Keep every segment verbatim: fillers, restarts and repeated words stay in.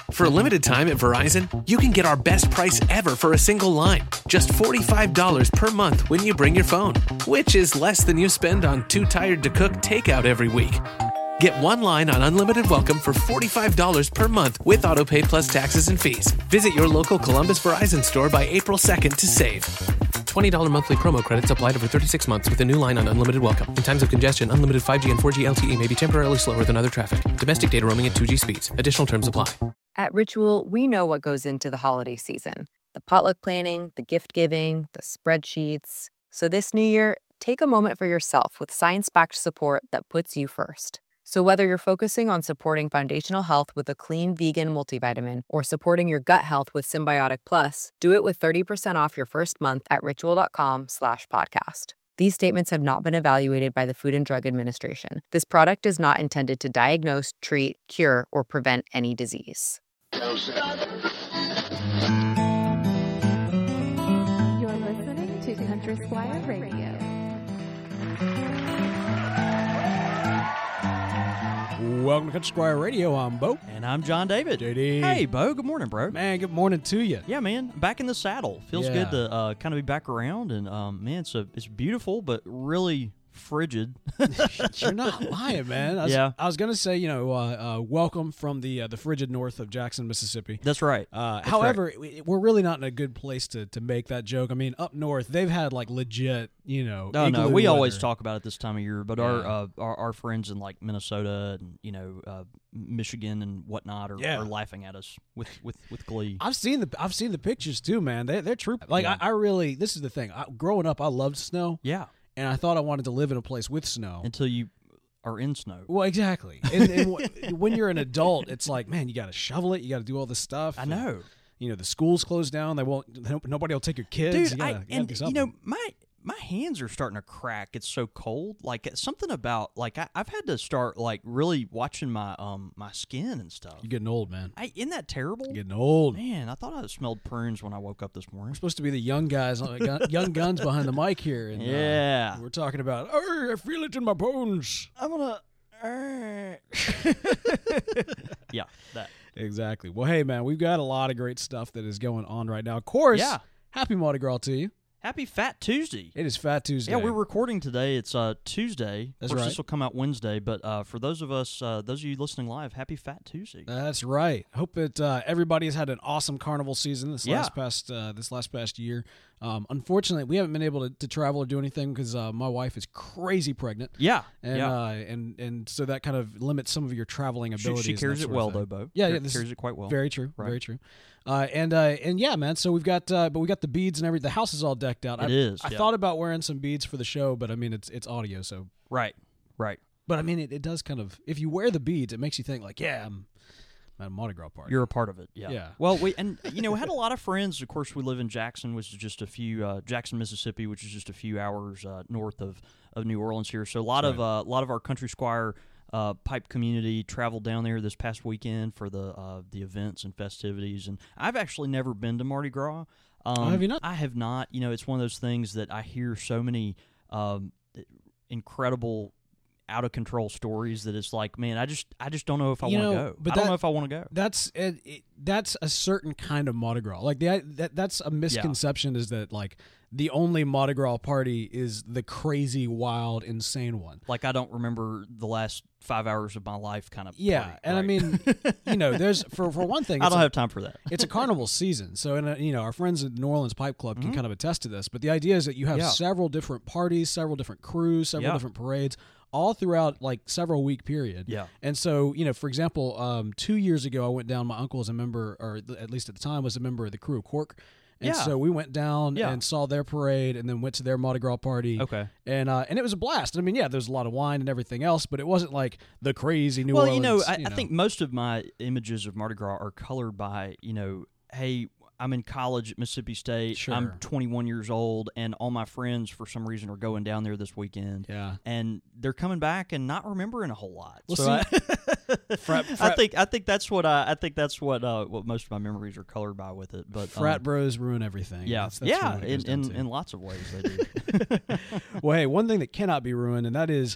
For a limited time at Verizon, you can get our best price ever for a single line. Just forty-five dollars per month when you bring your phone, which is less than you spend on Too Tired to Cook takeout every week. Get one line on Unlimited Welcome for forty-five dollars per month with AutoPay plus taxes and fees. Visit your local Columbus Verizon store by April second to save. twenty dollars monthly promo credits applied over thirty-six months with a new line on Unlimited Welcome. In times of congestion, unlimited five G and four G L T E may be temporarily slower than other traffic. Domestic data roaming at two G speeds. Additional terms apply. At Ritual, we know what goes into the holiday season. The potluck planning, the gift giving, the spreadsheets. So this new year, take a moment for yourself with science-backed support that puts you first. So whether you're focusing on supporting foundational health with a clean vegan multivitamin or supporting your gut health with Symbiotic Plus, do it with thirty percent off your first month at ritual.com slash podcast. These statements have not been evaluated by the Food and Drug Administration. This product is not intended to diagnose, treat, cure, or prevent any disease. You're listening to Country Squire Radio. Welcome to Country Squire Radio. I'm Bo. And I'm John David. J D. Hey, Bo. Good morning, bro. Man, good morning to you. Yeah, man. Back in the saddle. Feels Yeah. good to uh, kind of be back around. And, um, man, it's, a, it's beautiful, but really frigid. You're not lying, man. I was, Yeah. I was going to say, you know, uh, uh, welcome from the uh, the frigid north of Jackson, Mississippi. That's right. Uh, That's however, right. we- we're really not in a good place to, to make that joke. I mean, up north, they've had, like, legit, you know, No, no, igloo we always weather. talk about it this time of year, but Yeah. our, uh, our our friends in like Minnesota and you know uh, Michigan and whatnot are, Yeah. are laughing at us with, with, with glee. I've seen the I've seen the pictures too, man. They they're true. Like Yeah. I, I really, this is the thing. I, growing up, I loved snow, Yeah, and I thought I wanted to live in a place with snow. until you are in snow. Well, exactly. And, and w- when you're an adult, it's like, man, you got to shovel it. You got to do all this stuff. I know. You know, the schools closed down. They won't. They don't, nobody will take your kids. Dude, you gotta, I, you gotta and do you something. know my my hands are starting to crack. It's so cold. Like it's something about like I, I've had to start like really watching my um my skin and stuff. You're getting old, man. I, isn't that terrible? You're getting old. Man, I thought I smelled prunes when I woke up this morning. We're supposed to be the young guys, uh, gun, young guns behind the mic here. And, uh, Yeah. we're talking about. Oh, I feel it in my bones. I'm gonna. yeah, that. Exactly. Well, hey, man, we've got a lot of great stuff that is going on right now. Of course. Yeah. Happy Mardi Gras to you. Happy Fat Tuesday. It is Fat Tuesday. Yeah, we're recording today. It's uh, Tuesday. That's of course, right. This will come out Wednesday, but uh, for those of us, uh, those of you listening live, happy Fat Tuesday. That's right. Hope that uh, everybody has had an awesome carnival season this Yeah. last past uh, this last past year. Um, unfortunately, we haven't been able to, to travel or do anything because uh, my wife is crazy pregnant, Yeah, and yeah. uh, and and so that kind of limits some of your traveling She, abilities. she and carries that it sort well, of though, thing. Bo. Yeah, Car- yeah, this carries is it quite well. Very true. Right. Very true. Uh, and uh, and yeah, man. So we've got uh, but we got the beads and everything. The house is all decked out. It I, is, I yeah. thought about wearing some beads for the show, but I mean it's it's audio, so. Right, right. But I mean it, it does kind of, if you wear the beads, it makes you think like, yeah, I'm at a Mardi Gras party. You're a part of it, yeah. Yeah. Well, we and you know we had a lot of friends. Of course, we live in Jackson, which is just a few uh, Jackson, Mississippi, which is just a few hours uh, north of, of New Orleans here. So a lot of uh, a lot of our Country Squire uh, pipe community traveled down there this past weekend for the uh, the events and festivities. And I've actually never been to Mardi Gras. Um, have you not? I have not. You know, it's one of those things that I hear so many um, incredible, out of control stories that it's like, man, I just I just don't know if I You want to know, go. but I don't that- know if I want to go. That's it, it, that's a certain kind of Mardi Gras. Like the that that's a misconception is that like the only Mardi Gras party is the crazy, wild, insane one. Like I don't remember the last five hours of my life, kind of. Yeah, party, and I right? mean, you know, there's for for one thing, I it's don't a, have time for that. it's a carnival season, so and uh, you know, our friends at New Orleans Pipe Club can kind of attest to this. But the idea is that you have Mm-hmm. Yeah. several different parties, several different crews, several Yeah. different parades, all throughout like several week period. Yeah. And so, you know, for example, um, two years ago, I went down. My uncle was a member, or th- at least at the time, was a member of the crew of Cork. And Yeah. so we went down Yeah. and saw their parade, and then went to their Mardi Gras party. Okay. And uh, and it was a blast. I mean, yeah, there's a lot of wine and everything else, but it wasn't like the crazy New well, Orleans. you know, I, you I think most of my images of Mardi Gras are colored by, you know, hey, I'm in college at Mississippi State. Sure. I'm twenty-one years old, and all my friends, for some reason, are going down there this weekend. Yeah. And they're coming back and not remembering a whole lot. Well, so see, I, frat- I frat- think I think that's what I, I think that's what uh, what most of my memories are colored by with it. But Frat um, bros ruin everything. yeah, That's, that's yeah, really what it in goes down in, to. in lots of ways they do. Well, hey, one thing that cannot be ruined, and that is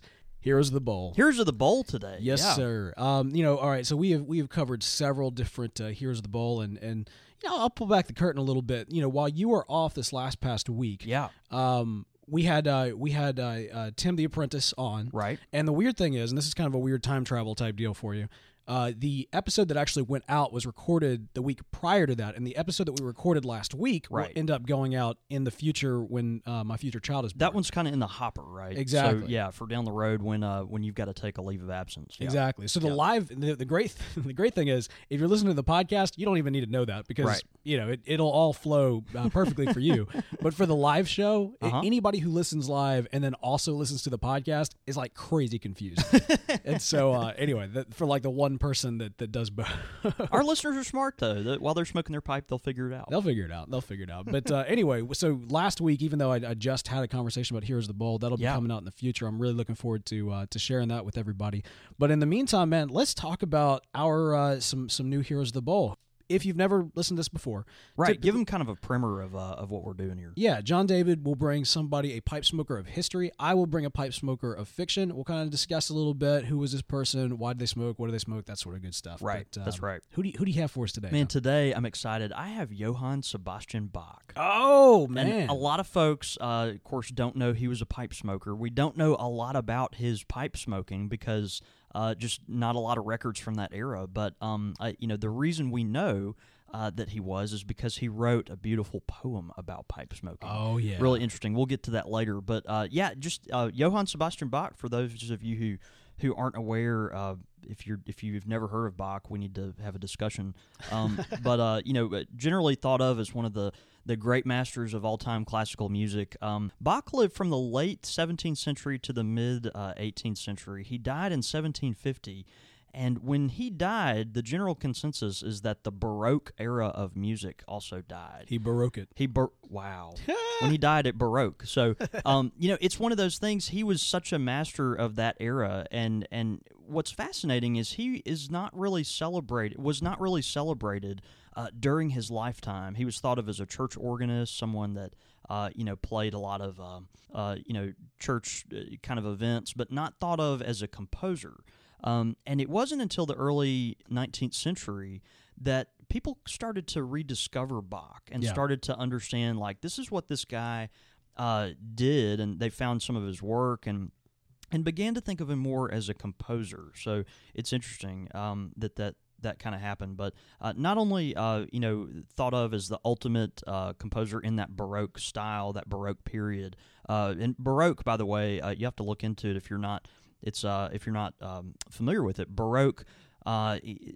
Heroes of the Bowl. Heroes of the Bowl today. Yes, yeah. sir. Um, you know, all right. So we have we have covered several different uh, Heroes of the Bowl, and and you know, I'll pull back the curtain a little bit. You know, while you were off this last past week, Yeah. Um, we had uh, we had uh, uh, Tim the Apprentice on, Right. And the weird thing is, and this is kind of a weird time travel type deal for you. Uh, the episode that actually went out was recorded the week prior to that, and the episode that we recorded last week Right. will end up going out in the future when uh, my future child is born. That one's kind of in the hopper, right? Exactly. So, yeah, for down the road when uh, when you've got to take a leave of absence. Yeah. Exactly. So the Yeah. live, the, the great, the great thing is, if you're listening to the podcast, you don't even need to know that because Right. you know it, it'll all flow uh, perfectly for you. But for the live show, Uh-huh. a- anybody who listens live and then also listens to the podcast is like crazy confused. And so, uh, anyway, that, for like the one person that that does both, Our listeners are smart, though. That while they're smoking their pipe, they'll figure it out. they'll figure it out. They'll figure it out. But uh, anyway, so last week, even though I, I just had a conversation about Heroes of the Bowl, that'll be Yeah. coming out in the future. I'm really looking forward to uh, to sharing that with everybody. But in the meantime, man, let's talk about our uh, some some new Heroes of the Bowl. If you've never listened to this before, Right. typically- Give them kind of a primer of uh, of what we're doing here. Yeah, John David will bring somebody, a pipe smoker of history. I will bring a pipe smoker of fiction. We'll kind of discuss a little bit who was this person, why did they smoke, what do they smoke, that sort of good stuff. Right, But, that's um, right. Who do you, who do you have for us today? Man, John? today I'm excited. I have Johann Sebastian Bach. oh man, And a lot of folks, uh, of course, don't know he was a pipe smoker. We don't know a lot about his pipe smoking because uh, just not a lot of records from that era. But um, I, you know, the reason we know uh, that he was is because he wrote a beautiful poem about pipe smoking. oh yeah, Really interesting. We'll get to that later. But uh, yeah, just uh, Johann Sebastian Bach. For those of you who who aren't aware, uh, if you're if you've never heard of Bach, we need to have a discussion. Um, but uh, you know, generally thought of as one of the the great masters of all time classical music. Um, Bach lived from the late seventeenth century to the mid uh, eighteenth century. He died in seventeen fifty. And when he died, the general consensus is that the Baroque era of music also died. he baroque it. He bar- wow. When he died at Baroque. So, um, you know, it's one of those things. He was such a master of that era, and and what's fascinating is he is not really celebrated. Was not really celebrated uh, during his lifetime. He was thought of as a church organist, someone that uh, you know played a lot of um, uh, you know church uh, kind of events, but not thought of as a composer. Um, and it wasn't until the early nineteenth century that people started to rediscover Bach and Yeah. started to understand, like, this is what this guy uh, did, and they found some of his work and and began to think of him more as a composer. So it's interesting um, that that that kind of happened. But uh, not only uh, you know thought of as the ultimate uh, composer in that Baroque style, that Baroque period. Uh, and Baroque, by the way, uh, you have to look into it if you're not. It's uh, if you're not um, familiar with it. Baroque uh,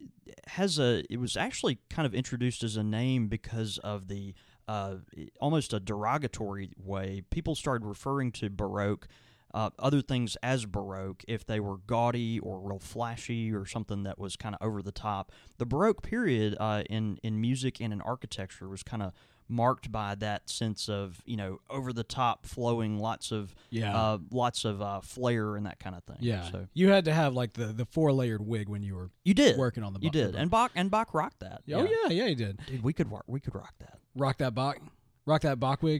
has a. It was actually kind of introduced as a name because of the uh, almost a derogatory way people started referring to Baroque. Uh, other things as Baroque if they were gaudy or real flashy or something that was kind of over the top. The Baroque period uh, in in music and in architecture was kind of marked by that sense of, you know, over the top, flowing, lots of Yeah. uh, lots of uh, flair and that kind of thing. Yeah, so you had to have like the, the four layered wig when you were you did working on the. you Bach- did, the and Bach and Bach rocked that. Oh yeah, yeah, he did. dude, we could rock, we could rock that. Rock that Bach, rock that Bach wig.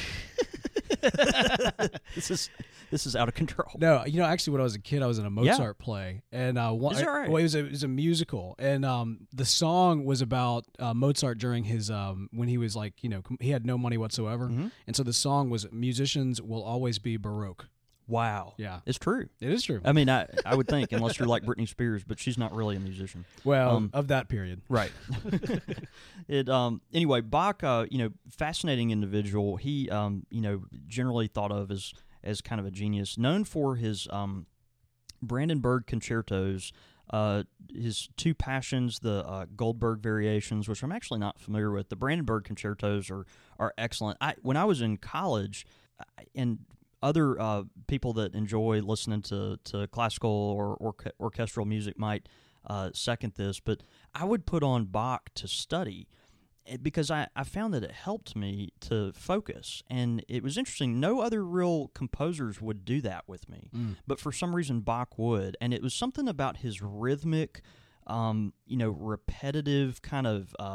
This is this is out of control. No, you know, actually, when I was a kid, I was in a Mozart play, and uh, one, Is that right? well, it was a, it was a musical, and um, the song was about uh, Mozart during his um, when he was like, you know, com- he had no money whatsoever, Mhm. and so the song was "Musicians will always be Baroque." Wow, Yeah, it's true. it is true. I mean, I I would think unless you're like Britney Spears, but she's not really a musician. Well, um, of that period, Right. it um anyway, Bach, uh, you know, fascinating individual. He um, you know, generally thought of as as kind of a genius, known for his um Brandenburg concertos, uh his two passions, the uh, Goldberg variations, which I'm actually not familiar with. The Brandenburg concertos are are excellent. I when I was in college I- and other uh, people that enjoy listening to, to classical or, or orchestral music might uh, second this, but I would put on Bach to study because I, I found that it helped me to focus. And it was interesting. No other real composers would do that with me, Mm. but for some reason Bach would. And it was something about his rhythmic, um, you know, repetitive kind of um,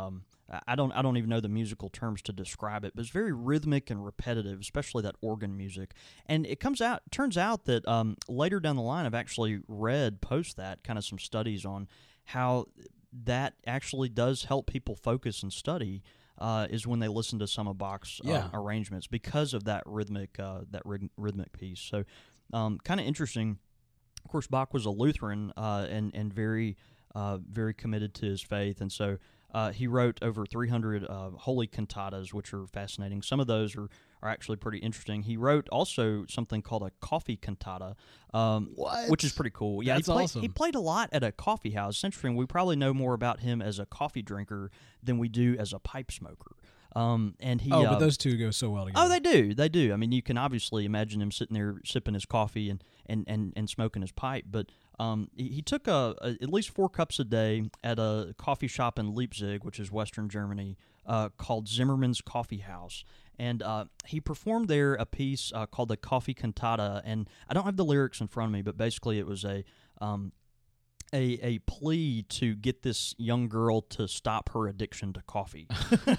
I don't I don't even know the musical terms to describe it, but it's very rhythmic and repetitive, especially that organ music. And it comes out turns out that um, later down the line, I've actually read post that kind of some studies on how that actually does help people focus and study. Uh, is when they listen to some of Bach's uh, Yeah. arrangements because of that rhythmic uh, that ryth- rhythmic piece. So, um, kind of interesting. Of course, Bach was a Lutheran uh, and and very uh, very committed to his faith, and so uh, he wrote over three hundred uh, holy cantatas, which are fascinating. Some of those are, are actually pretty interesting. He wrote also something called a coffee cantata, um, What? which is pretty cool. Yeah, That's he played, awesome. He played a lot at a coffee house. It's interesting. We probably know more about him as a coffee drinker than we do as a pipe smoker. Um, and he, Oh, uh, but those two go so well together. Oh, they do. They do. I mean, you can obviously imagine him sitting there sipping his coffee and, and, and, and smoking his pipe. But um, he, he took a, a, at least four cups a day at a coffee shop in Leipzig, which is Western Germany, uh, called Zimmerman's Coffee House. And uh, he performed there a piece uh, called the Coffee Cantata. And I don't have the lyrics in front of me, but basically it was a... Um, A, a plea to get this young girl to stop her addiction to coffee,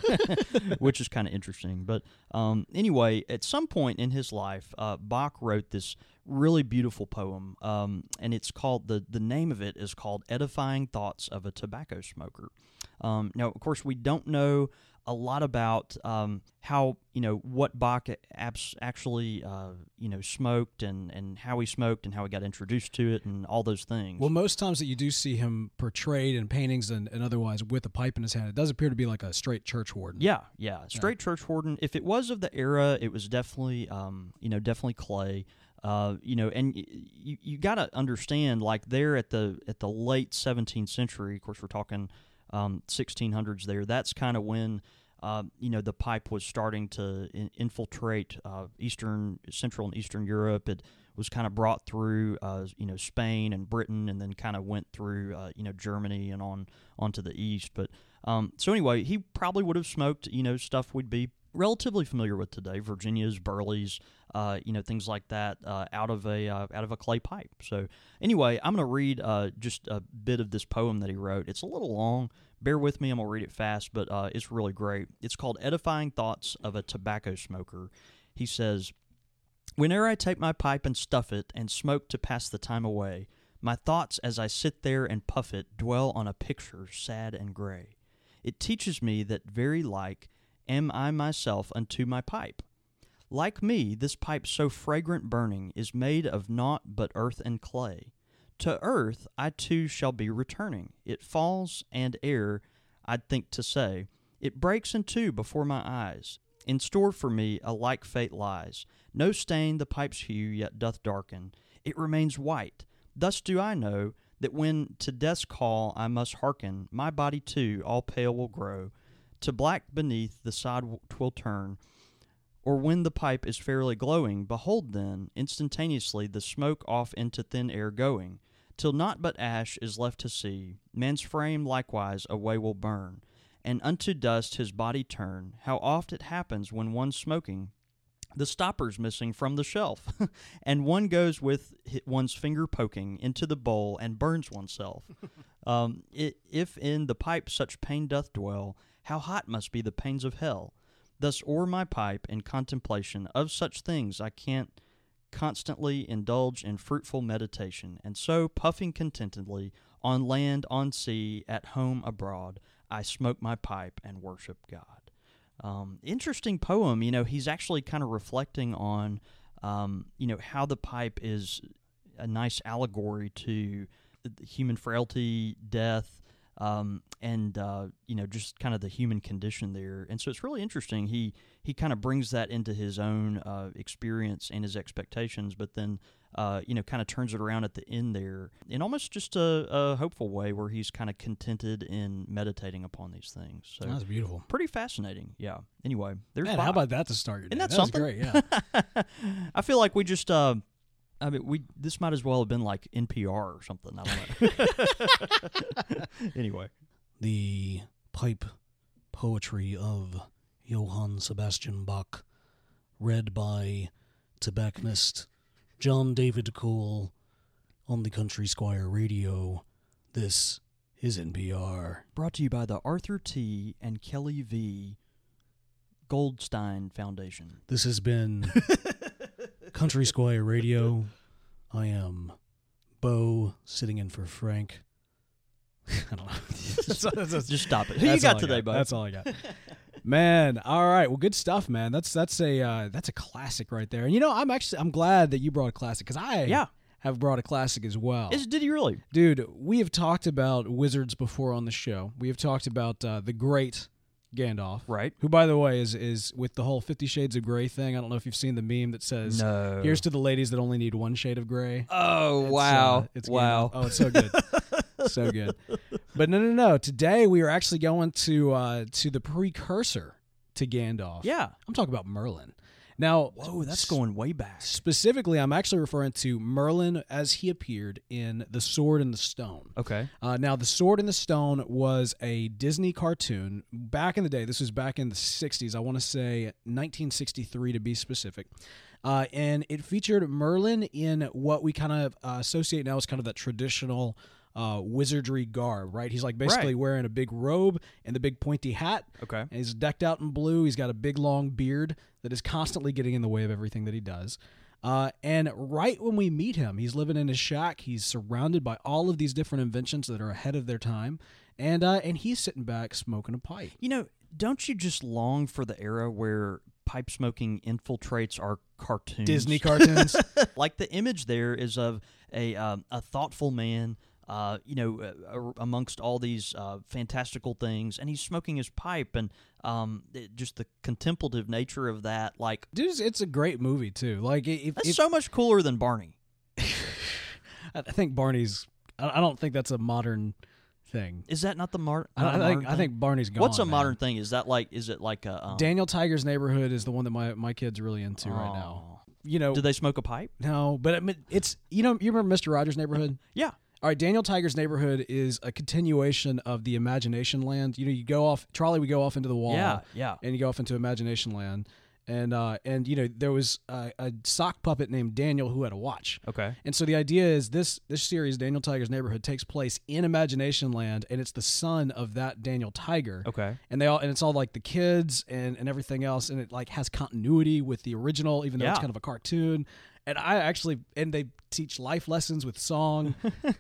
which is kind of interesting. But um, anyway, at some point in his life, uh, Bach wrote this really beautiful poem, um, and it's called, the, the name of it is called Edifying Thoughts of a Tobacco Smoker. Um, now, of course, we don't know a lot about um, how, you know, what Bach abs- actually, uh, you know, smoked and, and how he smoked and how he got introduced to it and all those things. Well, most times that you do see him portrayed in paintings and, and otherwise with a pipe in his hand, it does appear to be like a straight church warden. Yeah, yeah, straight church warden. If it was of the era, it was definitely, um, you know, definitely clay. Uh, you know, and y- you you got to understand, like there at the at the late seventeenth century. Of course, we're talking um, sixteen hundreds. There, that's kind of when. Uh, you know, the pipe was starting to in- infiltrate uh, Eastern, Central and Eastern Europe. It was kind of brought through, uh, you know, Spain and Britain, and then kind of went through, uh, you know, Germany and on onto the east. But um, so anyway, he probably would have smoked, you know, stuff we'd be relatively familiar with today, Virginias, Burleys, uh, you know, things like that, uh, out of a uh, out of a clay pipe. So anyway, I'm going to read uh, just a bit of this poem that he wrote. It's a little long. Bear with me, I'm going to read it fast, but uh, it's really great. It's called Edifying Thoughts of a Tobacco Smoker. He says, "Whene'er I take my pipe and stuff it, and smoke to pass the time away, my thoughts as I sit there and puff it dwell on a picture sad and gray. It teaches me that very like am I myself unto my pipe. Like me, this pipe so fragrant burning is made of naught but earth and clay. To earth I too shall be returning. It falls, and ere I'd think to say, it breaks in two before my eyes. In store for me a like fate lies. No stain the pipe's hue yet doth darken. It remains white. Thus do I know that when to death's call I must hearken, my body too all pale will grow. To black beneath the side twill turn. Or when the pipe is fairly glowing, behold then, instantaneously the smoke off into thin air going, till naught but ash is left to see, man's frame likewise away will burn, and unto dust his body turn. How oft it happens when one's smoking, the stopper's missing from the shelf, and one goes with one's finger poking into the bowl and burns oneself. um, it, if in the pipe such pain doth dwell, how hot must be the pains of hell? Thus o'er my pipe, in contemplation of such things, I can't constantly indulge in fruitful meditation, and so, puffing contentedly, on land, on sea, at home, abroad, I smoke my pipe and worship God." Um, interesting poem. You know, he's actually kind of reflecting on, um, you know, how the pipe is a nice allegory to human frailty, death, Um, and, uh, you know, just kind of the human condition there. And so it's really interesting. He he kind of brings that into his own uh, experience and his expectations, but then, uh, you know, kind of turns it around at the end there in almost just a, a hopeful way where he's kind of contented in meditating upon these things. So That's beautiful. pretty fascinating. Yeah. Anyway, there's Man, Bob. how about that to start your day? Isn't that That was something? great, yeah. I feel like we just... Uh, I mean, we this might as well have been like N P R or something. I don't know. Anyway. The pipe poetry of Johann Sebastian Bach, read by tobacconist John David Cole on the Country Squire Radio. This is N P R. Brought to you by the Arthur T. and Kelly V. Goldstein Foundation. This has been Country Squire Radio. I am Bo, sitting in for Frank. I don't know. Just stop it. Who you got today, got. bud? That's all I got. Man, all right. Well, good stuff, man. That's that's a uh, that's a classic right there. And you know, I'm actually I'm glad that you brought a classic because I yeah. have brought a classic as well. Is, did you really? Dude, we have talked about wizards before on the show. We have talked about uh, the great Gandalf. Right. Who, by the way, is is with the whole Fifty Shades of Grey thing. I don't know if you've seen the meme that says, no. Here's to the ladies that only need one shade of gray. Oh, It's, wow. Uh, it's wow. Gandalf. Oh, it's so good. So good. But no, no, no. Today we are actually going to uh, to the precursor to Gandalf. Yeah. I'm talking about Merlin. Now, whoa, that's going way back. Specifically, I'm actually referring to Merlin as he appeared in The Sword and the Stone. Okay. Uh, now, The Sword and the Stone was a Disney cartoon back in the day. This was back in the sixties. I want to say nineteen sixty-three to be specific. Uh, and it featured Merlin in what we kind of uh, associate now as kind of that traditional Uh, wizardry garb, right? He's like basically right. wearing a big robe and the big pointy hat. Okay. And he's decked out in blue. He's got a big long beard that is constantly getting in the way of everything that he does. Uh, and right when we meet him, he's living in his shack. He's surrounded by all of these different inventions that are ahead of their time. And uh, and he's sitting back smoking a pipe. You know, don't you just long for the era where pipe smoking infiltrates our cartoons? Disney cartoons. Like the image there is of a um, a thoughtful man, Uh, you know, uh, amongst all these uh, fantastical things, and he's smoking his pipe, and um, it, just the contemplative nature of that, like, Dude, it's, it's a great movie too. Like, if, that's if, so much cooler than Barney. I think Barney's. I don't think that's a modern thing. Is that not the mar- I, not I a think modern I thing? think Barney's gone. What's a man. modern thing? Is that like? Is it like a um, Daniel Tiger's Neighborhood is the one that my my kid's really into right oh. now. You know, Do they smoke a pipe? no, but I mean, it's you know, you remember Mister Rogers' Neighborhood? Yeah. All right, Daniel Tiger's Neighborhood is a continuation of the Imagination Land. You know, you go off trolley, we go off into the wall, Yeah, yeah. and you go off into Imagination Land, and uh, and you know there was a, a sock puppet named Daniel who had a watch. Okay. And so the idea is this this series, Daniel Tiger's Neighborhood, takes place in Imagination Land, and it's the son of that Daniel Tiger. Okay. And they all and it's all like the kids and, and everything else, and it like has continuity with the original, even though it's Yeah. kind of a cartoon. And I actually and they teach life lessons with song.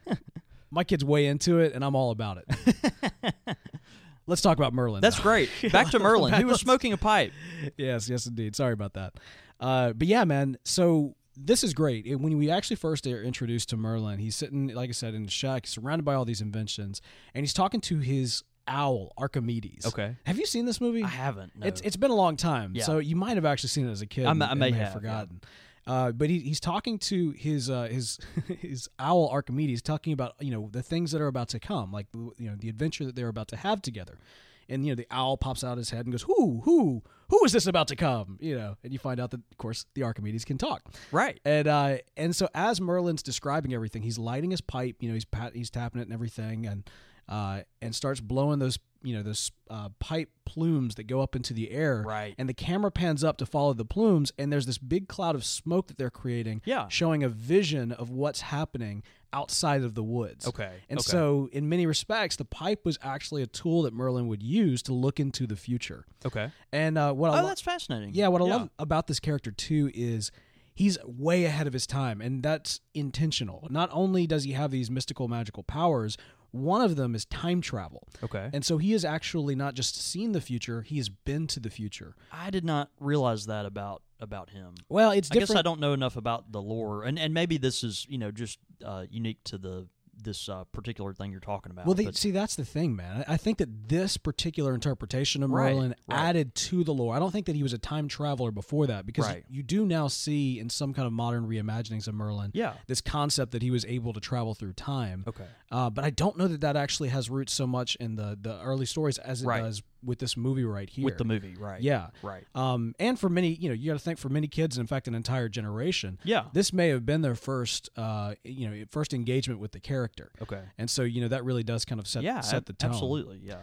My kid's way into it, and I'm all about it. Let's talk about Merlin. That's now. great. Back to Merlin. He was smoking a pipe. Yes, yes, indeed. Sorry about that. Uh, but yeah, man. So this is great. It- when we actually first are introduced to Merlin, he's sitting, like I said, in his shack, surrounded by all these inventions, and he's talking to his owl, Archimedes. Okay. Have you seen this movie? I haven't. No. It's it's been a long time, Yeah. so you might have actually seen it as a kid. I and- may- I and may may have, yeah. forgotten. Uh, but he, he's talking to his uh, his his owl Archimedes, talking about you know the things that are about to come, like you know the adventure that they're about to have together. And you know the owl pops out his head and goes, "Who, who, who is this about to come?" You know, and you find out that of course the Archimedes can talk. right. And uh, and so as Merlin's describing everything, he's lighting his pipe. You know, he's pat, he's tapping it and everything, and uh, and starts blowing those you know those uh, pipe plumes that go up into the air. Right. And the camera pans up to follow the plumes, and there's this big cloud of smoke that they're creating. Yeah. Showing a vision of what's happening outside of the woods. Okay. And okay. so, in many respects, the pipe was actually a tool that Merlin would use to look into the future. Okay. And uh, what I Oh, lo- that's fascinating. yeah, what I love about this character too is he's way ahead of his time, and that's intentional. Not only does he have these mystical, magical powers, one of them is time travel. Okay. And so he has actually not just seen the future; he has been to the future. I did not realize that about about him. Well, it's I different. guess I don't know enough about the lore, and and maybe this is you know just uh, unique to the this uh, particular thing you're talking about. Well, they, but- see, that's the thing, man. I I think that this particular interpretation of Right, Merlin right. added to the lore. I don't think that he was a time traveler before that, because Right. you do now see in some kind of modern reimaginings of Merlin Yeah. this concept that he was able to travel through time. Okay. Uh, but I don't know that that actually has roots so much in the, the early stories as it Right. does with this movie right here. With the movie, right? Yeah. Right. Um, and for many, you know, you got to think for many kids, and in fact, an entire generation. Yeah. This may have been their first, uh, you know, first engagement with the character. Okay. And so, you know, that really does kind of set Yeah. set ab- the tone. Absolutely. Yeah.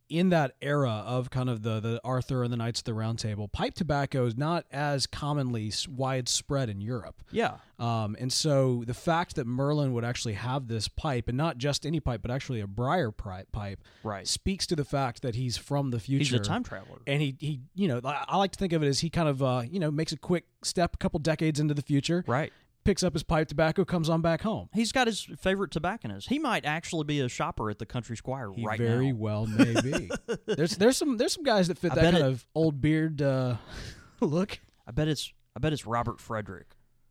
in that era of kind of the, the Arthur and the Knights of the Round Table, pipe tobacco is not as commonly s- widespread in Europe. Yeah. Um, and so the fact that Merlin would actually have this pipe, and not just any pipe, but actually a briar pri- pipe, Right. speaks to the fact that he's from the future. He's a time traveler. And he, he, you know, I, I like to think of it as he kind of, uh, you know, makes a quick step, a couple decades into the future, Right. picks up his pipe tobacco, comes on back home. He's got his favorite tobacconist. He might actually be a shopper at the Country Squire He right very now. well may be. there's there's some there's some guys that fit I that bet kind it- of old beard uh, look. I bet it's I bet it's Robert Frederick,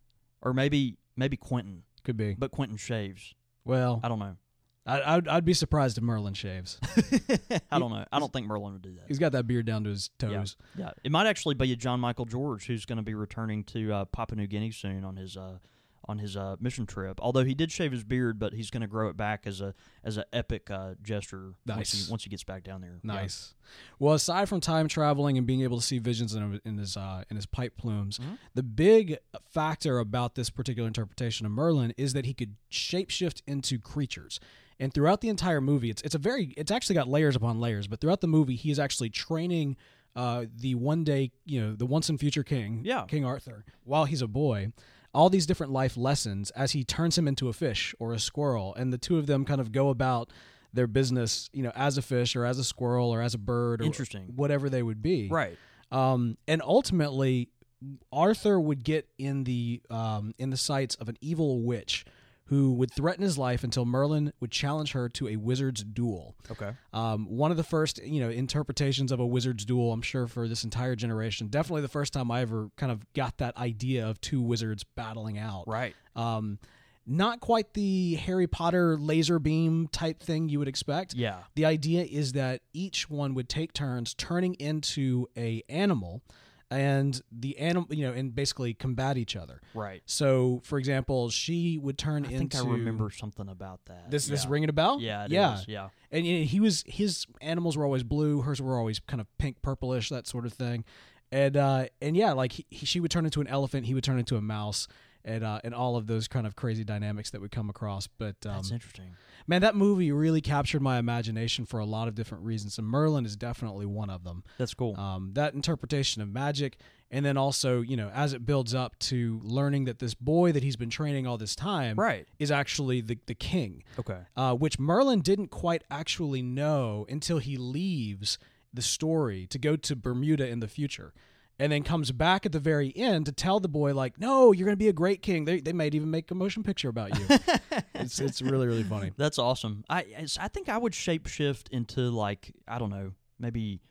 or maybe maybe Quentin, Could be. but Quentin shaves. Well, I don't know. I, I'd I'd be surprised if Merlin shaves. I don't know. I don't think Merlin would do that. He's got that beard down to his toes. Yeah, yeah. It might actually be a John Michael George who's going to be returning to uh, Papua New Guinea soon on his uh, on his uh, mission trip. Although he did shave his beard, but he's going to grow it back as a as an epic uh, gesture once Nice. he once he gets back down there. Yeah. Nice. Well, aside from time traveling and being able to see visions in, in his uh, in his pipe plumes, Mhm. the big factor about this particular interpretation of Merlin is that he could shapeshift into creatures. And throughout the entire movie, it's it's a very it's actually got layers upon layers. But throughout the movie, he is actually training uh, the one day, you know, the once and future king, Yeah. King Arthur, while he's a boy. All these different life lessons as he turns him into a fish or a squirrel, and the two of them kind of go about their business, you know, as a fish or as a squirrel or as a bird or Interesting. whatever they would be. Right. Um, and ultimately, Arthur would get in the um, in the sights of an evil witch who would threaten his life until Merlin would challenge her to a wizard's duel. Okay. Um, one of the first, you know, interpretations of a wizard's duel, I'm sure, for this entire generation. Definitely the first time I ever kind of got that idea of two wizards battling out. Right. Um, not quite the Harry Potter laser beam type thing you would expect. Yeah. The idea is that each one would take turns turning into a animal, and the animal, you know, and basically combat each other. Right. So, for example, she would turn I into. think I remember something about that. This. This yeah. ringing a bell? Yeah. It yeah. is, Yeah. And you know, he was his animals were always blue, hers were always kind of pink, purplish, that sort of thing. And uh, and yeah, like he, he, she would turn into an elephant, he would turn into a mouse, and uh, and all of those kind of crazy dynamics that would come across. But um, That's interesting. man, that movie really captured my imagination for a lot of different reasons, and Merlin is definitely one of them. That's cool. Um, that interpretation of magic, and then also, you know, as it builds up to learning that this boy that he's been training all this time Right. is actually the, the king, Okay. uh, which Merlin didn't quite actually know until he leaves the story to go to Bermuda in the future. And then comes back at the very end to tell the boy, like, no, you're going to be a great king. They they might even make a motion picture about you. it's it's really, really funny. That's awesome. I it's- I think I would shapeshift into, like, I don't know, maybe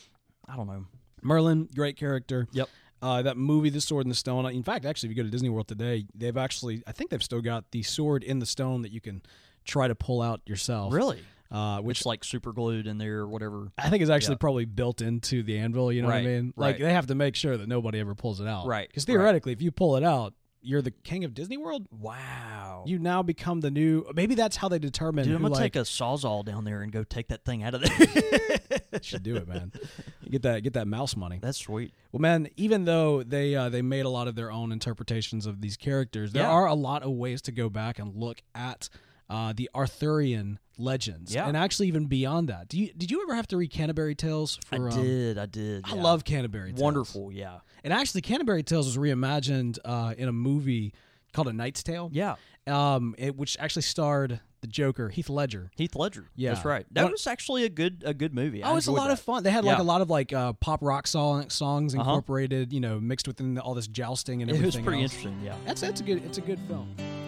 I don't know. Merlin, great character. Yep. Uh, that movie, The Sword in the Stone. In fact, actually, if you go to Disney World today, they've actually, I think they've still got the sword in the stone that you can try to pull out yourself. Really? Uh, which Which like super glued in there or whatever. I think is actually Yeah. probably built into the anvil. You know what I Right, mean? Like right. they have to make sure that nobody ever pulls it out. Right, Because right. theoretically, if you pull it out, you're the king of Disney World. Wow. You now become the new. Maybe that's how they determine. Dude, I'm who, gonna like, take a sawzall down there and go take that thing out of there. should do it, man. You get that get that mouse money. That's sweet. Well, man, even though they uh, they made a lot of their own interpretations of these characters, there Yeah. are a lot of ways to go back and look at uh, the Arthurian legends, Yeah. and actually even beyond that. Do you did you ever have to read Canterbury Tales? For, I um, did. I did. I yeah. love Canterbury Tales. Wonderful. Yeah. And actually, Canterbury Tales was reimagined uh, in a movie called A Knight's Tale. Yeah. Um, it, which actually starred the Joker, Heath Ledger. Heath Ledger. Yeah. That's right. That What- was actually a good a good movie. I Oh, it's a enjoyed lot that. of fun. They had like Yeah. a lot of like uh, pop rock song, songs Uh-huh. incorporated, you know, mixed within all this jousting and It everything. was pretty else. interesting. Yeah. That's that's a good it's a good film.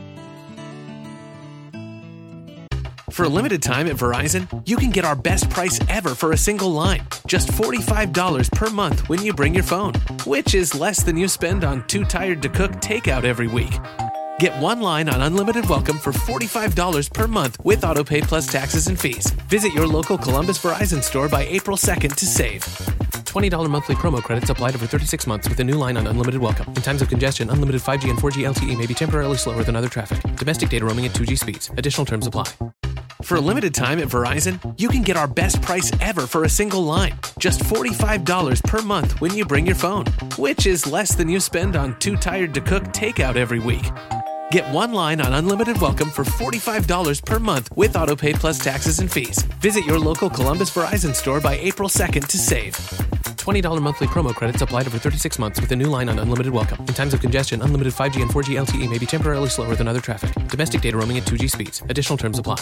For a limited time at Verizon, you can get our best price ever for a single line. Just forty-five dollars per month when you bring your phone, which is less than you spend on Too Tired to Cook takeout every week. Get one line on Unlimited Welcome for forty-five dollars per month with AutoPay plus taxes and fees. Visit your local Columbus Verizon store by April second to save. twenty dollars monthly promo credits applied over thirty-six months with a new line on Unlimited Welcome. In times of congestion, unlimited five G and four G L T E may be temporarily slower than other traffic. Domestic data roaming at two G speeds. Additional terms apply. For a limited time at Verizon, you can get our best price ever for a single line. Just forty-five dollars per month when you bring your phone, which is less than you spend on Too Tired to Cook takeout every week. Get one line on Unlimited Welcome for forty-five dollars per month with AutoPay plus taxes and fees. Visit your local Columbus Verizon store by April second to save. twenty dollars monthly promo credits applied over thirty-six months with a new line on Unlimited Welcome. In times of congestion, unlimited five G and four G L T E may be temporarily slower than other traffic. Domestic data roaming at two G speeds. Additional terms apply.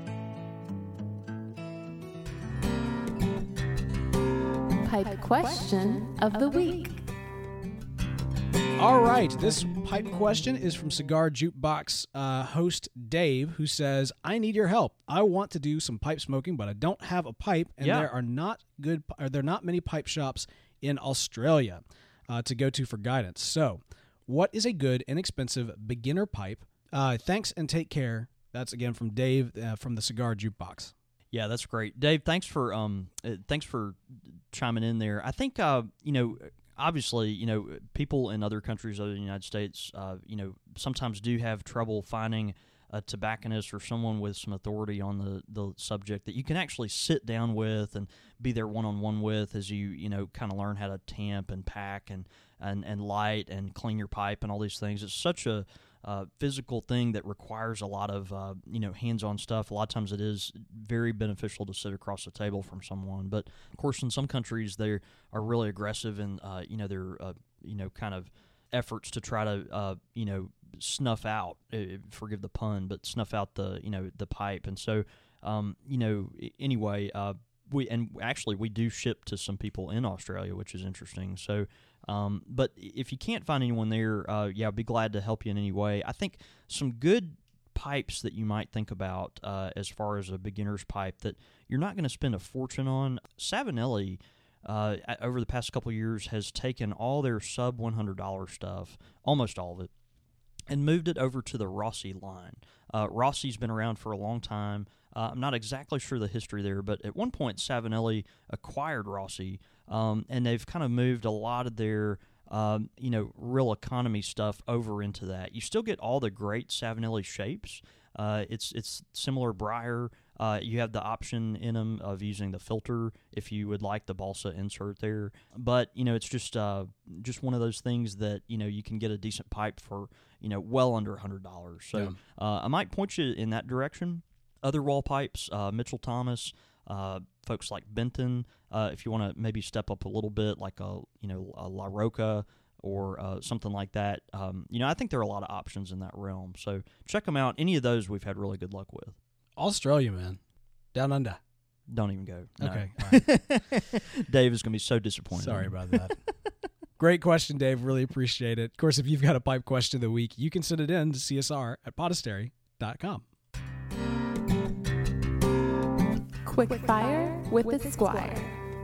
Pipe question of the week. All right, this pipe question is from Cigar Jukebox uh, host Dave, who says, I need your help. I want to do some pipe smoking, but I don't have a pipe, and Yeah. there are not good, or there are not many pipe shops in Australia uh, to go to for guidance. So, what is a good, inexpensive beginner pipe? Uh, thanks and take care. That's again from Dave uh, from the Cigar Jukebox. Yeah, that's great, Dave. Thanks for um, uh, thanks for chiming in there. I think uh, you know, obviously, you know, people in other countries other than the United States, uh, you know, sometimes do have trouble finding a tobacconist or someone with some authority on the, the subject that you can actually sit down with and be there one-on-one with as you, you know, kind of learn how to tamp and pack and, and, and light and clean your pipe and all these things. It's such a uh, physical thing that requires a lot of, uh, you know, hands-on stuff. A lot of times it is very beneficial to sit across the table from someone. But, of course, in some countries they are really aggressive in, uh, you know, their, uh, you know, kind of efforts to try to, uh, you know, snuff out, uh, forgive the pun, but snuff out the, you know, the pipe. And so, um, you know, anyway, uh, we, and actually we do ship to some people in Australia, which is interesting. So, um, but if you can't find anyone there, uh, yeah, I'd be glad to help you in any way. I think some good pipes that you might think about, uh, as far as a beginner's pipe that you're not going to spend a fortune on, Savinelli, Uh, over the past couple of years, has taken all their sub one hundred dollars stuff, almost all of it, and moved it over to the Rossi line. Uh, Rossi's been around for a long time. Uh, I'm not exactly sure the history there, but at one point Savinelli acquired Rossi, um, and they've kind of moved a lot of their um, you know, real economy stuff over into that. You still get all the great Savinelli shapes. Uh, it's it's similar briar. Uh, you have the option in them of using the filter if you would like the balsa insert there. But, you know, it's just uh, just one of those things that, you know, you can get a decent pipe for, you know, well under one hundred dollars. So Yeah. uh, I might point you in that direction. Other wall pipes, uh, Mitchell Thomas, uh, folks like Benton, uh, if you want to maybe step up a little bit, like a, you know, a La Roca or uh, something like that. Um, you know, I think there are a lot of options in that realm. So check them out. Any of those we've had really good luck with. Australia, man. Down under. Don't even go. No. Okay. All right. Dave is going to be so disappointed. Sorry about that. Great question, Dave. Really appreciate it. Of course, if you've got a pipe question of the week, you can send it in to C S R at podastery dot com. Quick Fire with the Squire.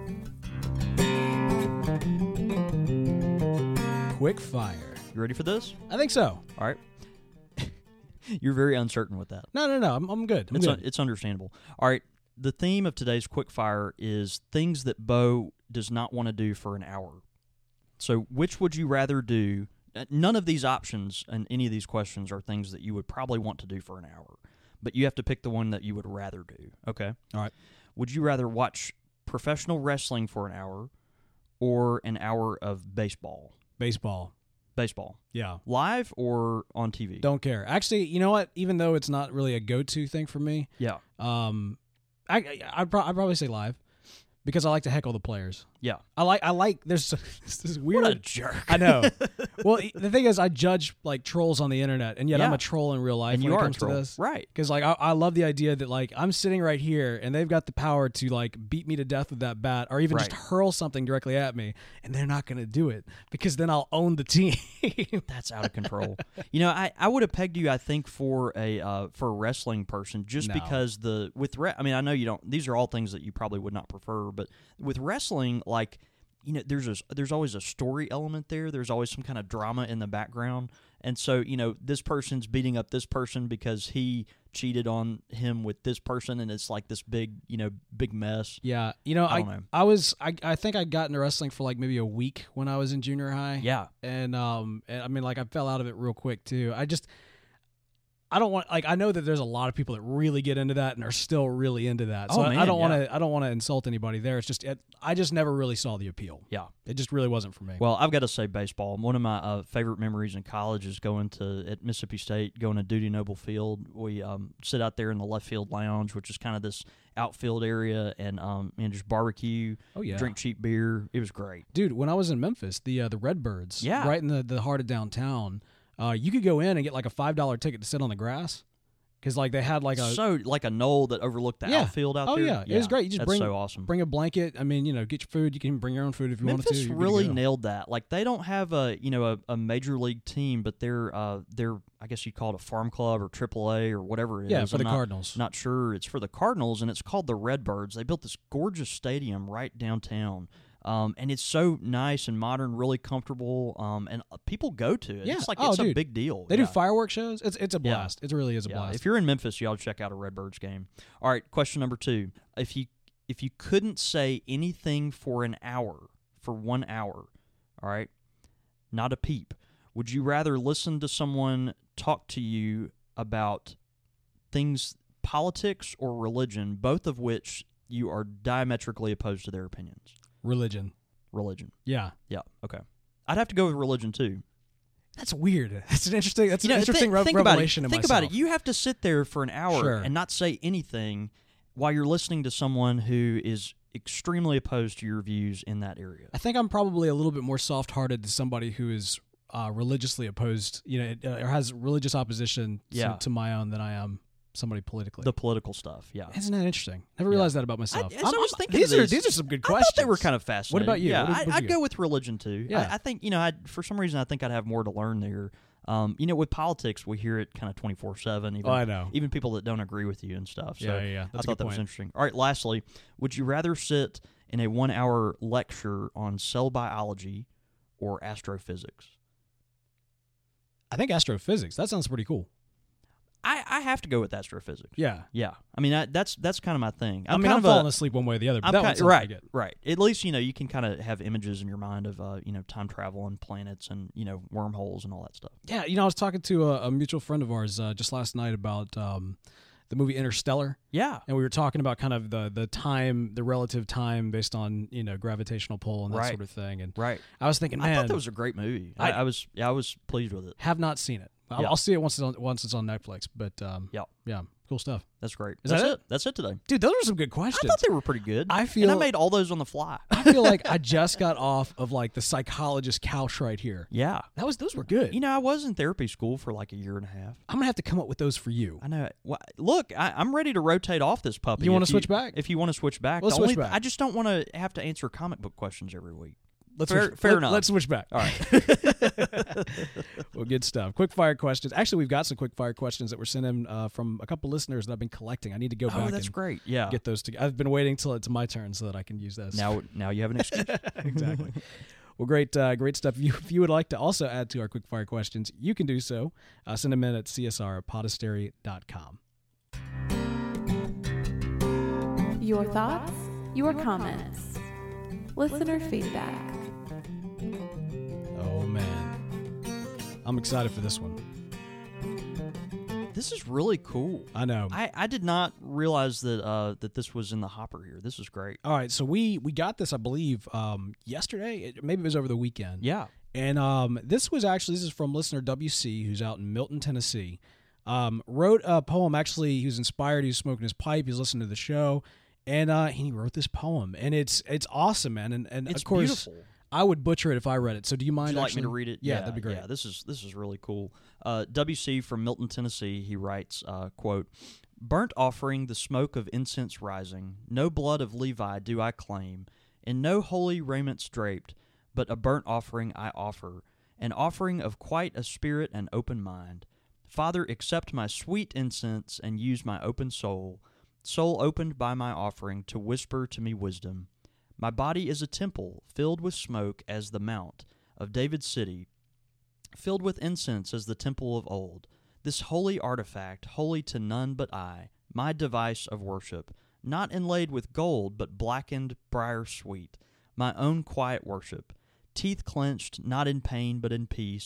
Quick fire. You ready for this? I think so. All right. You're very uncertain with that. No, no, no. I'm, I'm good. I'm It's, good. un- it's understandable. All right. The theme of today's quick fire is things that Bo does not want to do for an hour. So which would you rather do? Uh, None of these options and any of these questions are things that you would probably want to do for an hour. But you have to pick the one that you would rather do. Okay? All right. Would you rather watch professional wrestling for an hour or an hour of baseball? Baseball. Baseball. Yeah. Live or on T V? Don't care. Actually, you know what? Even though it's not really a go-to thing for me, Yeah. um, I, I I'd, pro- I'd probably say live because I like to heckle the players. Yeah. I like I like there's this, this weird. What a jerk. I know. Well, the thing is, I judge like trolls on the internet, and yet I'm Yeah. a troll in real life And when you it are a comes to troll. this. Right. Because like I, I love the idea that like I'm sitting right here, and they've got the power to like beat me to death with that bat, or even Right. just hurl something directly at me, and they're not going to do it because then I'll own the team. That's out of control. You know, I, I would have pegged you, I think, for a uh, for a wrestling person, just No. because the with re- I mean, I know you don't. These are all things that you probably would not prefer, but with wrestling, like, you know, there's a there's always a story element there. There's always some kind of drama in the background, and so you know, this person's beating up this person because he cheated on him with this person, and it's like this big, you know, big mess. Yeah, you know, I I don't know. I was I, I think I got into wrestling for like maybe a week when I was in junior high. Yeah, and um, and I mean, like I fell out of it real quick too. I just, I don't want like I know that there's a lot of people that really get into that and are still really into that. So Oh, I, man, I don't yeah. want to I don't want to insult anybody there. It's just it, I just never really saw the appeal. Yeah. It just really wasn't for me. Well, I've got to say baseball. One of my uh, favorite memories in college is going to at Mississippi State, going to Dudy Noble Field. We um, sit out there in the left field lounge, which is kind of this outfield area, and um, and just barbecue, oh yeah, drink cheap beer. It was great. dude. When I was in Memphis, the uh, the Redbirds, Yeah. right in the, the heart of downtown, uh, you could go in and get like a five dollar ticket to sit on the grass. Because like they had like a so like a knoll that overlooked the Yeah. outfield out oh there. yeah. it was great. You just That's bring so awesome. bring a blanket. I mean, you know, get your food. You can bring your own food if you Memphis wanted to. You're good to really go. nailed that. Like they don't have a you know a, a major league team, but they're uh they're I guess you call it a farm club or triple A or whatever it Yeah, is. for I'm the not, Cardinals. Not sure. It's for the Cardinals, and it's called the Redbirds. They built this gorgeous stadium right downtown. Um, and it's so nice and modern, really comfortable, um, and uh, people go to it. Yeah. It's like Oh, it's a dude. big deal. They yeah. do fireworks shows. It's it's a Yeah. blast. It really is a Yeah. blast. If you're in Memphis, you ought to check out a Redbirds game. All right, question number two: If you if you couldn't say anything for an hour, for one hour, all right, not a peep, would you rather listen to someone talk to you about things, politics or religion, both of which you are diametrically opposed to their opinions? Religion. Religion. Yeah. Yeah. Okay. I'd have to go with religion too. That's weird. That's an interesting. That's You an know, interesting thi- re- think revelation. About it. in Think myself. about it. You have to sit there for an hour Sure. and not say anything while you're listening to someone who is extremely opposed to your views in that area. I think I'm probably a little bit more soft-hearted to somebody who is uh, religiously opposed, you know, uh, or has religious opposition to, Yeah. to my own than I am somebody politically. The political stuff. Yeah. Isn't that interesting? Never Yeah. realized that about myself. I, as I was thinking these of are these, these are some good I questions. thought they were kind of fascinating. about you? Yeah, What did- I, what'd I'd you go go? with religion too. Yeah. I, I think you know. I'd, for some reason, I think I'd have more to learn there. Um, you know, with politics, we hear it kind of twenty-four seven. Even Oh, I know. even people that don't agree with you and stuff. So Yeah, yeah, yeah. I That's a thought good that was point. interesting. All right, lastly, would you rather sit in a one-hour lecture on cell biology or astrophysics? I think astrophysics. That sounds pretty cool. I, I have to go with astrophysics. Yeah. Yeah. I mean, I, that's that's kind of my thing. i I'm mean, kind I'm of a- falling asleep one way or the other, but I'm that one kind, sounds right, pretty good. right. At least you know you can kind of have images in your mind of uh, you know time travel and planets and you know wormholes and all that stuff. Yeah, you know, I was talking to a, a mutual friend of ours uh, just last night about um, the movie Interstellar. Yeah, And we were talking about kind of the the time, the relative time based on, you know, gravitational pull and that Right. sort of thing. And right. I was thinking, man, I thought that was a great movie. I, I- I was yeah, I was pleased with it. have not seen it. I'll, Yeah. I'll see it once it's on, once it's on Netflix. But um, Yeah, yeah, cool stuff. that's great. Is that's that it? That's it today. Dude, those are some good I questions. thought they were pretty good. I and I feel- made all those on the fly. I feel like I just got off of like the psychologist couch right here. Yeah, That was those were good. you know, I was in therapy school for like a year and a half. I'm gonna have to come up with those for you. I know. Well, look, I, I'm ready to rotate off this puppy. You wanna if switch back? If you want to switch back, Let's the only switch th- back. I just don't want to have to answer comic book questions every week. Let's Fair- switch, fair let, enough. Let's switch back. All right. Well, good stuff. Quick fire questions. Actually, we've got some quick fire questions that were sent in uh, from a couple listeners that I've been collecting. I need to go Oh, back that's and great. Yeah. get those together. I've been waiting till it's my turn so that I can use those. Now, now you have an excuse. Exactly. Well, great, uh, great stuff. If you, if you would like to also add to our quick fire questions, you can do so. Uh, send them in at c s r at podastery dot com. Your thoughts, your comments, listener feedback. Oh man, I'm excited for this one. This is really cool. I know. I, I did not realize that uh, that this was in the hopper here. This is great. All right, so we we got this, I believe, um, yesterday. It, maybe it was over the weekend. Yeah. And um, this was actually, this is from listener W C, who's out in Milton, Tennessee. Um, wrote a poem. Actually, he was inspired. He was smoking his pipe. He was listening to the show, and uh, he wrote this poem. And it's it's awesome, man. And and It's of course, beautiful. I would butcher it if I read it. So do you mind? Would you like actually? me to read it? Yeah, that'd be great. Yeah, this is this is really cool. Uh, W C from Milton, Tennessee. He writes, uh, "Quote: Burnt offering, the smoke of incense rising. No blood of Levi do I claim, in no holy raiments draped, but a burnt offering I offer, an offering of quite a spirit and open mind. Father, accept my sweet incense and use my open soul, soul opened by my offering to whisper to me wisdom. My body is a temple filled with smoke as the mount of David's city, filled with incense as the temple of old. This holy artifact, holy to none but I, my device of worship, not inlaid with gold, but blackened briar sweet, my own quiet worship, teeth clenched, not in pain but in peace,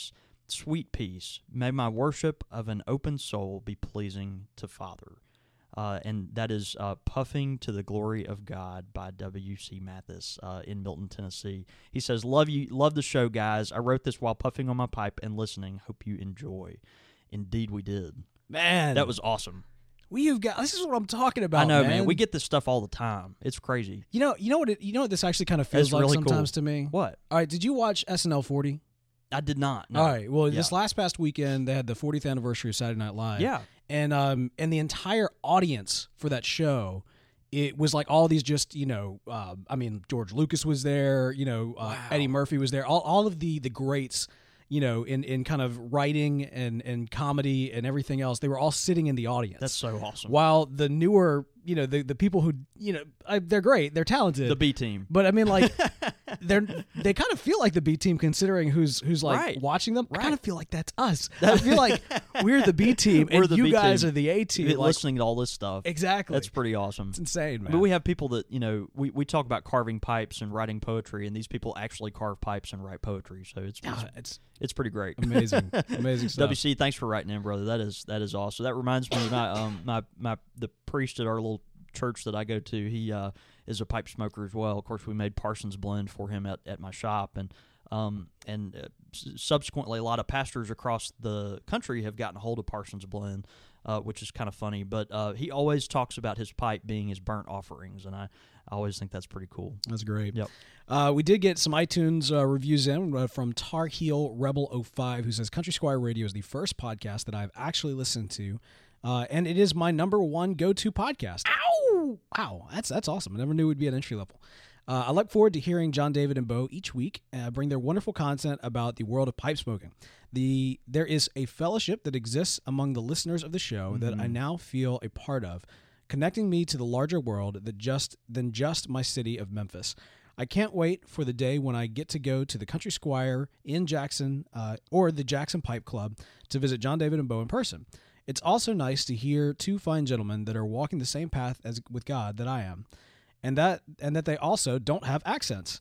sweet peace. May my worship of an open soul be pleasing to Father. Uh, and that is uh, Puffing to the Glory of God by W C Mathis uh, in Milton, Tennessee. He says, love you, love the show, guys. I wrote this while puffing on my pipe and listening. Hope you enjoy. Indeed we did. Man. That was awesome. We've got, this is what I'm talking about, I know, man. man. We get this stuff all the time. It's crazy. You know, you know what it, you know what this actually kind of feels It's like really sometimes cool. to me? What? All right, did you watch S N L forty? I did not. No. All right. Well, Yeah. this last past weekend they had the fortieth anniversary of Saturday Night Live. Yeah. And um and the entire audience for that show, it was like all these just, you know, uh, I mean, George Lucas was there, you know, uh, Wow. Eddie Murphy was there, all all of the the greats, you know, in, in kind of writing and, and comedy and everything else. They were all sitting in the audience. That's so awesome. While the newer, you know, the, the people who, you know, I, they're great, they're talented. The B team. But I mean, like, they're they kind of feel like the B team, considering who's who's like Right. watching them. I kind Right. of feel like that's us. I feel like we're the B team, We're and the you B guys team. are the A team. You're Like, listening to all this stuff. exactly. That's pretty awesome. It's insane, man. But we have people that, you know, we, we talk about carving pipes and writing poetry, and these people actually carve pipes and write poetry. So it's Yeah, it's, it's it's pretty great. amazing, amazing stuff. W C, thanks for writing in, brother. That is that is awesome. That reminds me, my um my my the priest at our little church that I go to, he uh is a pipe smoker as well. Of course, we made Parsons Blend for him at, at my shop, and um and uh, s- subsequently, a lot of pastors across the country have gotten a hold of Parsons Blend, uh, which is kind of funny. But uh, he always talks about his pipe being his burnt offerings, and I, I always think that's pretty cool. That's great. Yep. Uh, we did get some iTunes uh, reviews in uh, from Tar Heel Rebel oh five, who says Country Squire Radio is the first podcast that I've actually listened to, uh, and it is my number one go-to podcast. Ow! Wow, that's that's awesome. I never knew it would be an entry level. Uh, I look forward to hearing John David and Bo each week uh, bring their wonderful content about the world of pipe smoking. The there is a fellowship that exists among the listeners of the show that I now feel a part of, connecting me to the larger world that just than just my city of Memphis. I can't wait for the day when I get to go to the Country Squire in Jackson uh, or the Jackson Pipe Club to visit John David and Bo in person. It's also nice to hear two fine gentlemen that are walking the same path as with God that I am, and that and that they also don't have accents.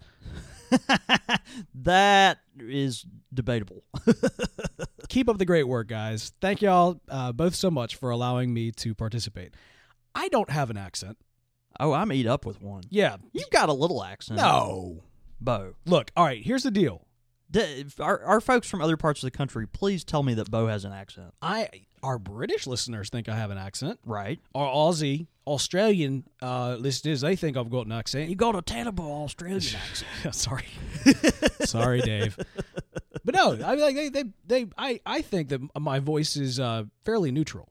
That is debatable. Keep up the great work, guys. Thank y'all uh, both so much for allowing me to participate. I don't have an accent. Oh, I'm eat up with one. Yeah. You've got a little accent. No. Bo. Look, all right, here's the deal. D- our, our folks from other parts of the country, please tell me that Bo has an accent. I Our British listeners think I have an accent. Right. Our Aussie, Australian uh, listeners, they think I've got an accent. You got a terrible Australian accent. Sorry. Sorry, Dave. But no, I mean, like they, they, they, I, I think that my voice is uh, fairly neutral.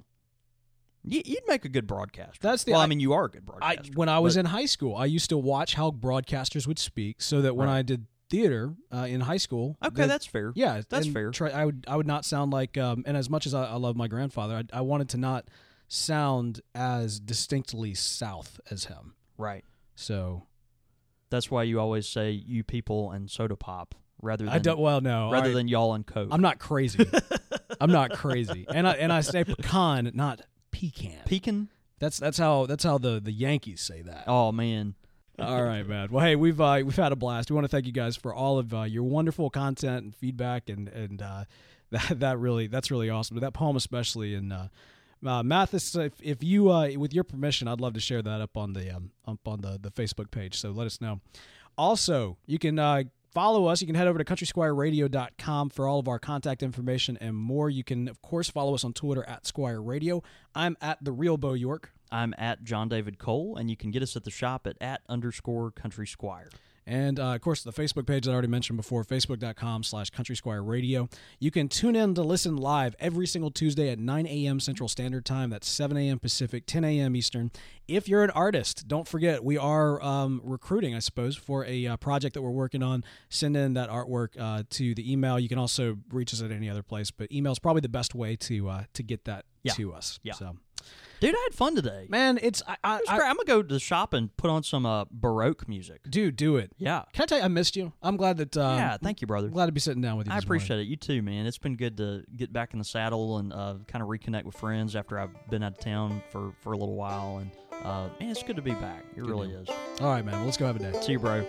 You, you'd make a good broadcaster. That's the- well, I, I- mean, you are a good I, broadcaster. when I was but- in high school, I used to watch how broadcasters would speak, so that when Right. I did theater uh, in high school, Okay, that- that's fair. yeah, That's and fair. Try, I would, I would not sound like, um, and as much as I, I love my grandfather, I, I wanted to not sound as distinctly South as him. Right. So That's why you always say you people and soda pop rather than I don't. Well, no, rather I, than y'all and Coke. I'm not crazy. I'm not crazy, and I and I say pecan, not pecan. Pecan? That's that's how that's how the, the Yankees say that. Oh man. All right, man. Well, hey, we've uh, we've had a blast. We want to thank you guys for all of uh, your wonderful content and feedback, and and uh, that that really that's really awesome. But that poem especially, and uh, uh, Mathis, if, if you uh, with your permission, I'd love to share that up on the um, up on the the Facebook page. So let us know. Also, you can uh, follow us. You can head over to country squire radio dot com for all of our contact information and more. You can, of course, follow us on Twitter at Squire Radio. I'm at The Real Bo York. I'm at John David Cole, and you can get us at the shop at at underscore Country Squire. And, uh, of course, the Facebook page that I already mentioned before, facebook.com slash Country Squire Radio. You can tune in to listen live every single Tuesday at nine a.m. Central Standard Time. That's seven a.m. Pacific, ten a.m. Eastern. If you're an artist, don't forget, we are um, recruiting, I suppose, for a uh, project that we're working on. Send in that artwork uh, to the email. You can also reach us at any other place, but email is probably the best way to uh, to get that Yeah. to us. Yeah. So, Dude, I had fun today. man, it's... I, I, It was I, great. I'm going to go to the shop and put on some uh, Baroque music. dude, do it. Yeah. Can I tell you, I missed you. I'm glad that... Uh, yeah, thank you, brother. I'm glad to be sitting down with you I this morning. appreciate it. You too, man. It's been good to get back in the saddle and uh, kind of reconnect with friends after I've been out of town for, for a little while. And, uh, man, it's good to be back. It really deal. is. All right, man. Well, let's go have a day. See you, bro.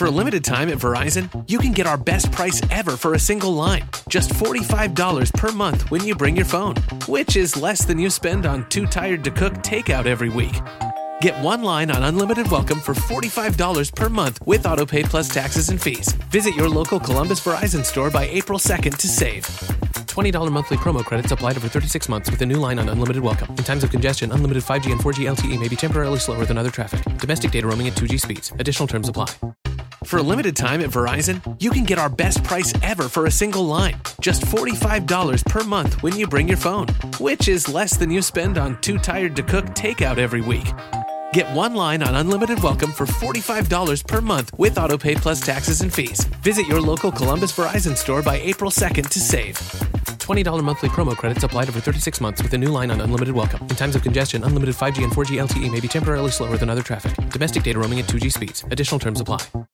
For a limited time at Verizon, you can get our best price ever for a single line. Just forty-five dollars per month when you bring your phone, which is less than you spend on Too Tired to Cook takeout every week. Get one line on Unlimited Welcome for forty-five dollars per month with AutoPay plus taxes and fees. Visit your local Columbus Verizon store by April second to save. twenty dollars monthly promo credits applied over thirty-six months with a new line on Unlimited Welcome. In times of congestion, unlimited five G and four G L T E may be temporarily slower than other traffic. Domestic data roaming at two G speeds. Additional terms apply. For a limited time at Verizon, you can get our best price ever for a single line. Just forty-five dollars per month when you bring your phone, which is less than you spend on Too Tired to Cook takeout every week. Get one line on Unlimited Welcome for forty-five dollars per month with AutoPay plus taxes and fees. Visit your local Columbus Verizon store by April second to save. twenty dollars monthly promo credits applied over thirty-six months with a new line on Unlimited Welcome. In times of congestion, unlimited five G and four G L T E may be temporarily slower than other traffic. Domestic data roaming at two G speeds. Additional terms apply.